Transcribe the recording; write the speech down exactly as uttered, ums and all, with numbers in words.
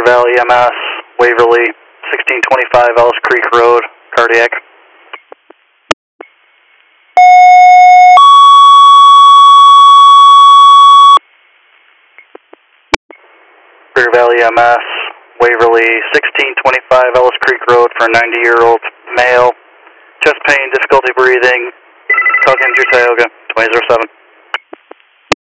Valley E M S, Waverly, sixteen twenty-five Ellis Creek Road, cardiac. Greater Valley E M S, Waverly, sixteen twenty-five Ellis Creek Road for a ninety year old male, chest pain, difficulty breathing, Caucasian Tioga, twenty oh seven.